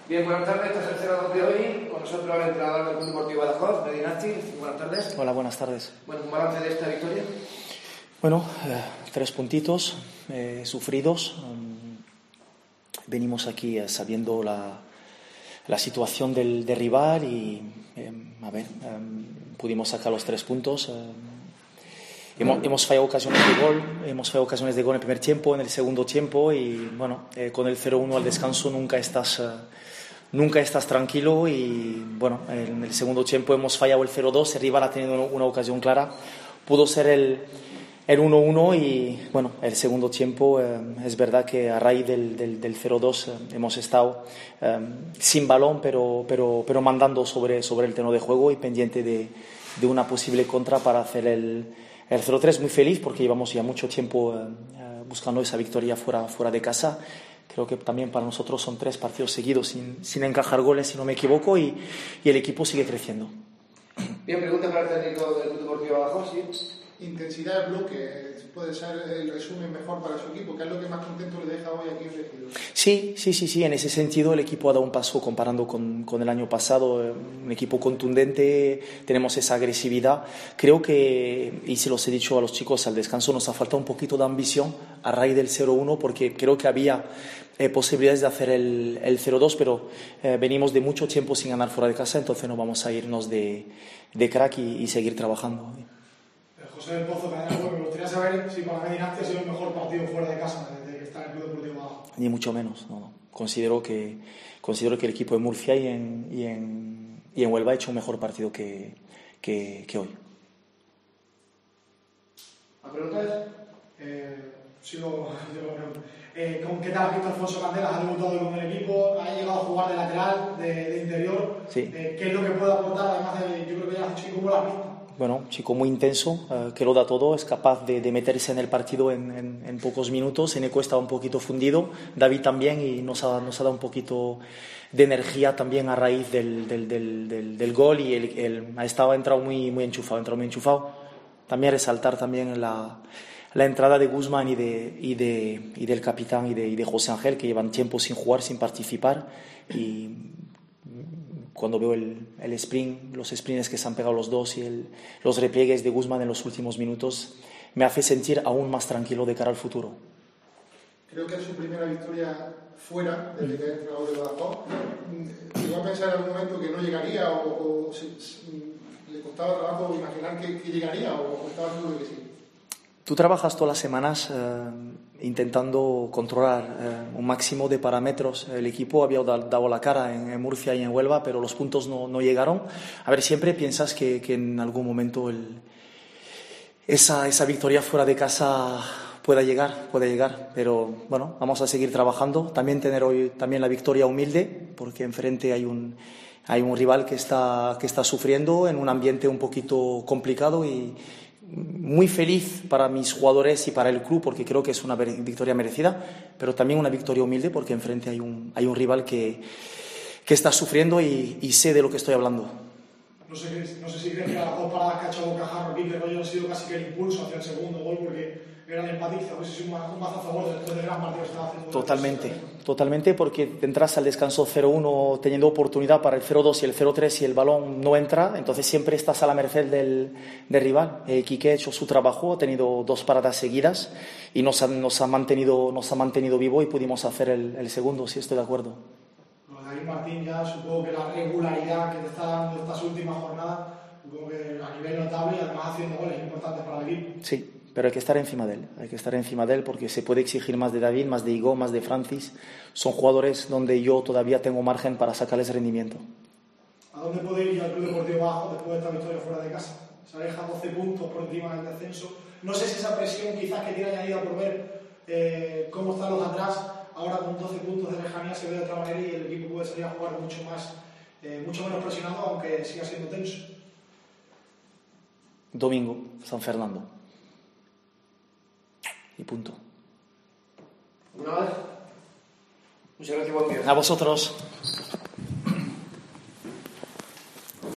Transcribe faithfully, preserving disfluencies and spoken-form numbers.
Bien, buenas tardes, este es el cero dos de hoy. Con nosotros el entrenador del Club Deportivo Badajoz, Medinasti. Buenas tardes. Hola, buenas tardes. Bueno, un balance de esta victoria. Bueno, eh, tres puntitos eh, sufridos. Um, venimos aquí eh, sabiendo la, la situación del, del rival y, eh, a ver, um, pudimos sacar los tres puntos. Eh, hemos, hemos fallado ocasiones de gol, hemos fallado ocasiones de gol en el primer tiempo, en el segundo tiempo y, bueno, eh, con el cero uno al descanso nunca estás... Eh, Nunca estás tranquilo y, bueno, en el segundo tiempo hemos fallado el cero dos, el rival ha tenido una ocasión clara, pudo ser el, el uno uno y, bueno, el segundo tiempo eh, es verdad que a raíz del, del, del cero dos eh, hemos estado eh, sin balón, pero, pero, pero mandando sobre, sobre el terreno de juego y pendiente de, de una posible contra para hacer el, el cero tres. Muy feliz porque llevamos ya mucho tiempo eh, buscando esa victoria fuera, fuera de casa. Creo que también para nosotros son tres partidos seguidos sin, sin encajar goles, si no me equivoco, y, y el equipo sigue creciendo. Bien, pregunta para el técnico del Club Deportivo Badajoz, ¿sí? Intensidad de bloque, puede ser el resumen mejor para su equipo, que es lo que más contento le deja hoy aquí en Regidor. Sí, sí, sí, sí, en ese sentido el equipo ha dado un paso comparando con, con el año pasado, un equipo contundente, tenemos esa agresividad. Creo que, y se los he dicho a los chicos al descanso, nos ha faltado un poquito de ambición a raíz del cero uno, porque creo que había eh, posibilidades de hacer el, el cero dos, pero eh, venimos de mucho tiempo sin ganar fuera de casa, entonces no vamos a irnos de, de crack y, y seguir trabajando. José del Pozo, cadena web, me gustaría saber si para Medinasti ha sido el mejor partido fuera de casa desde que está en el Club Deportivo Badajoz. Ni mucho menos, no, no. Considero que, considero que el equipo de Murcia y en, y en, y en Huelva ha hecho un mejor partido que, que, que hoy. ¿La pregunta es? Eh, sigo, eh, ¿Con qué tal ha visto Alfonso Candelas? Ha debutado con el equipo, ha llegado a jugar de lateral, de, de interior. Sí. Eh, ¿Qué es lo que puede aportar? Además de, yo creo que ya has dicho cómo lo has visto. Bueno, chico muy intenso, eh, que lo da todo, es capaz de, de meterse en el partido en, en, en pocos minutos. Eneco está un poquito fundido, David también, y nos ha, nos ha dado un poquito de energía también a raíz del, del, del, del, del gol, y el, el, ha estado, ha entrado muy, muy enchufado, ha entrado muy enchufado. También resaltar también la, la entrada de Guzmán y, de, y, de, y del capitán y de, y de José Ángel, que llevan tiempo sin jugar, sin participar, y cuando veo el, el sprint, los sprints que se han pegado los dos y el, los repliegues de Guzmán en los últimos minutos, me hace sentir aún más tranquilo de cara al futuro. Creo que es su primera victoria fuera desde que es entrenador de Badajoz. ¿Llegó a pensar en algún momento que no llegaría o, o si, si, le costaba trabajo imaginar que, que llegaría o estaba seguro que sí? Tú trabajas todas las semanas eh, intentando controlar eh, un máximo de parámetros. El equipo había dado la cara en, en Murcia y en Huelva, pero los puntos no, no llegaron. A ver, siempre piensas que, que en algún momento el, esa, esa victoria fuera de casa pueda llegar, puede llegar. Pero bueno, vamos a seguir trabajando. También tener hoy también la victoria humilde, porque enfrente hay un, hay un rival que está, que está sufriendo en un ambiente un poquito complicado, y muy feliz para mis jugadores y para el club, porque creo que es una victoria merecida, pero también una victoria humilde porque enfrente hay un, hay un rival que, que está sufriendo y, y sé de lo que estoy hablando. No sé, no sé si crees que las dos paradas que ha echado Bocajarro aquí, que rollo ha sido casi que el impulso hacia el segundo gol, porque era el empatiza, pues es un, un mazo a favor después del gran partido que estaba haciendo. Totalmente, totalmente, porque entras al descanso cero uno teniendo oportunidad para el cero dos y el cero tres y el balón no entra, entonces siempre estás a la merced del, del rival. Eh, Quique ha hecho su trabajo, ha tenido dos paradas seguidas y nos ha, nos ha, mantenido, nos ha mantenido vivo y pudimos hacer el, el segundo, sí, estoy de acuerdo. David Martín, ya supongo que la regularidad que te está dando estas últimas jornadas, supongo que a nivel notable y además haciendo goles importantes para el equipo. Sí, pero hay que estar encima de él, hay que estar encima de él porque se puede exigir más de David, más de Igo, más de Francis. Son jugadores donde yo todavía tengo margen para sacarles rendimiento. ¿A dónde puede ir el Club Deportivo Badajoz después de esta victoria fuera de casa? Se aleja doce puntos por encima del descenso. No sé si esa presión quizás que tiene añadida por ver eh, cómo están los de atrás, ahora con doce puntos de lejanía se ve de otra manera y el equipo puede salir a jugar mucho más, eh, mucho menos presionado, aunque siga siendo tenso. Domingo, San Fernando. Y punto. ¿Una vez? Muchas gracias, buen día. A vosotros.